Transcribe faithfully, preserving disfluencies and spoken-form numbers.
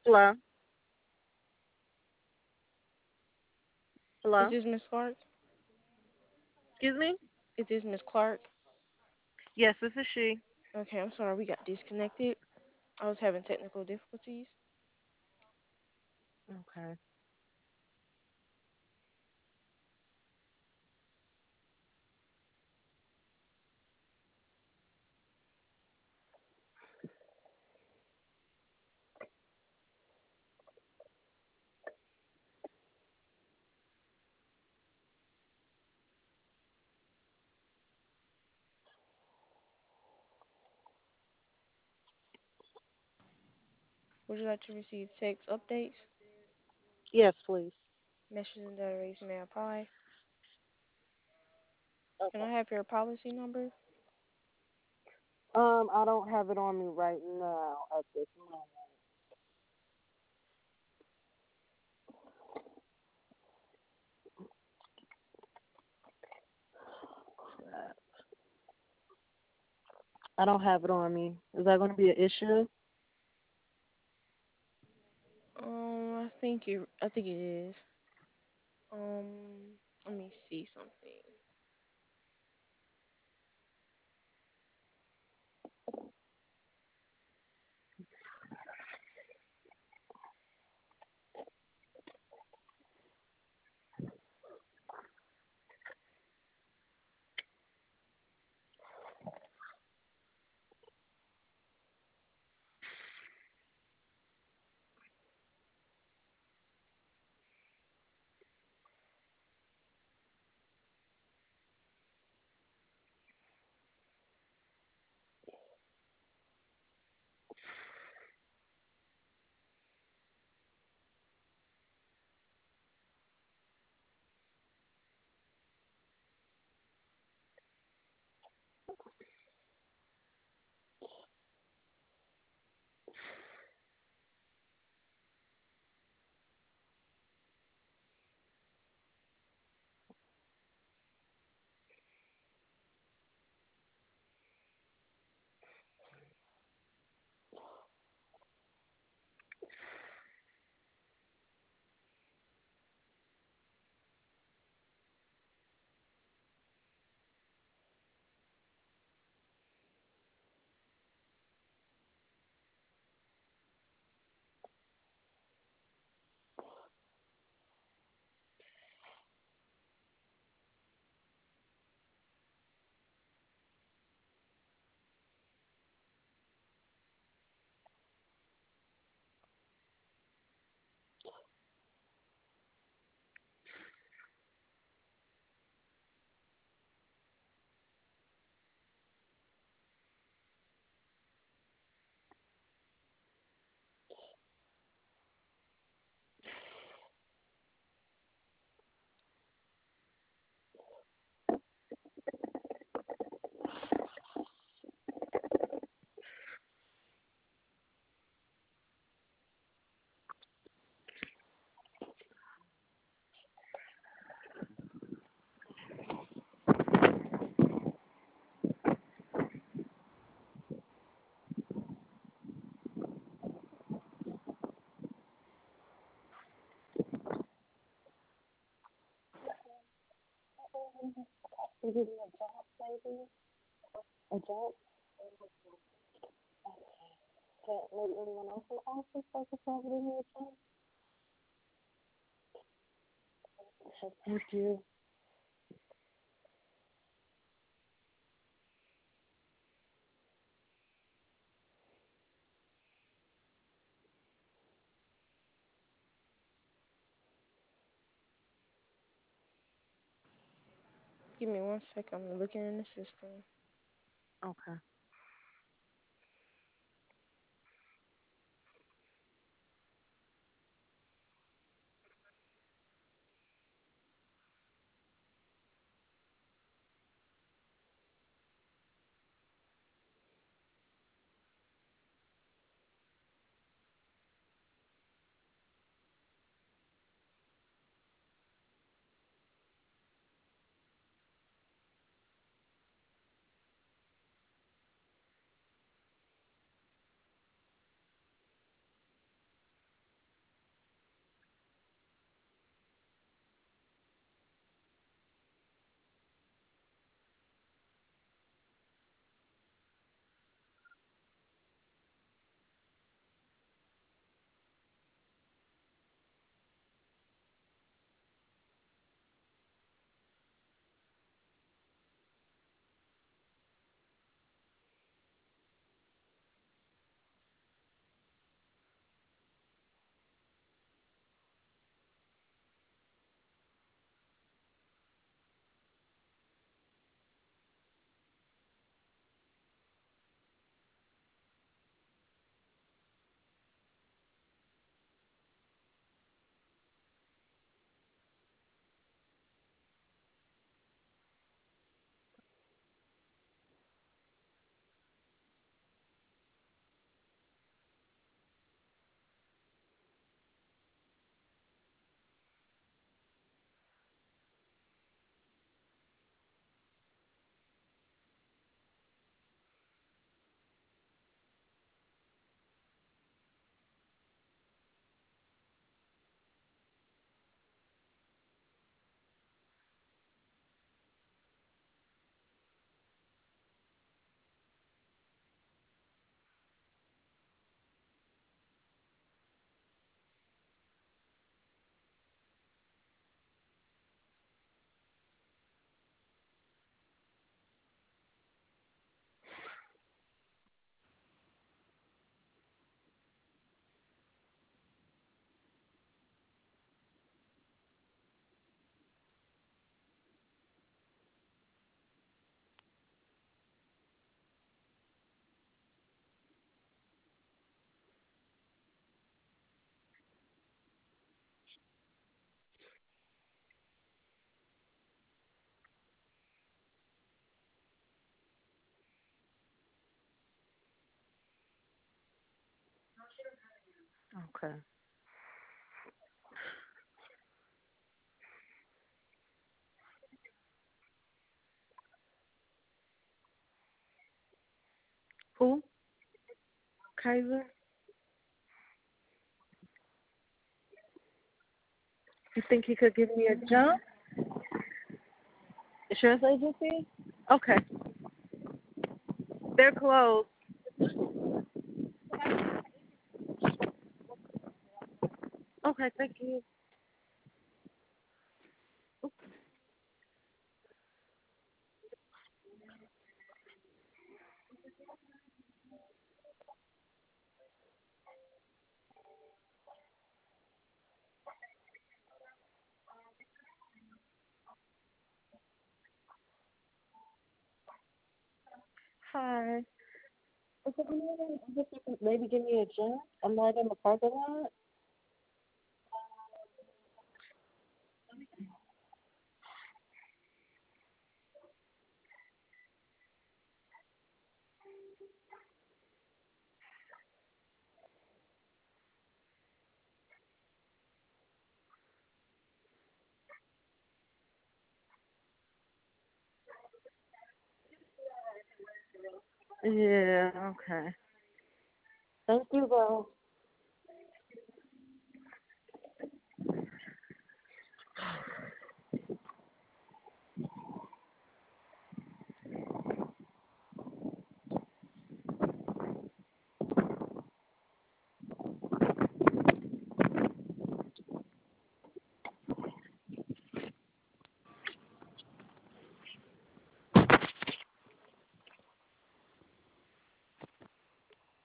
Hello? Is Hello? this Miss Clark? Excuse me? Is this Miss Clark? Yes, this is she. Okay, I'm sorry we got disconnected. I was having technical difficulties. Okay. Would you like to receive text updates? Yes, please. Messages and data rates may apply. Can I Okay. have your policy number? Um, I don't have it on me right now at this moment. Crap. I don't have it on me. Is that going to be an issue? Um, I think you. I think it is. Um, let me see something. Is it a job, maybe? A job? Can't maybe anyone else in the office that could probably give me a job? Okay, thank you. Give me one second. I'm looking in the system. Okay. Okay. Who? Kaiser? You think he could give me a jump? Insurance agency? Okay. They're closed. Okay, thank you. Hi. Is there any way you could maybe give me a jump? I'm right in the parking lot. Yeah, okay. Thank you, though.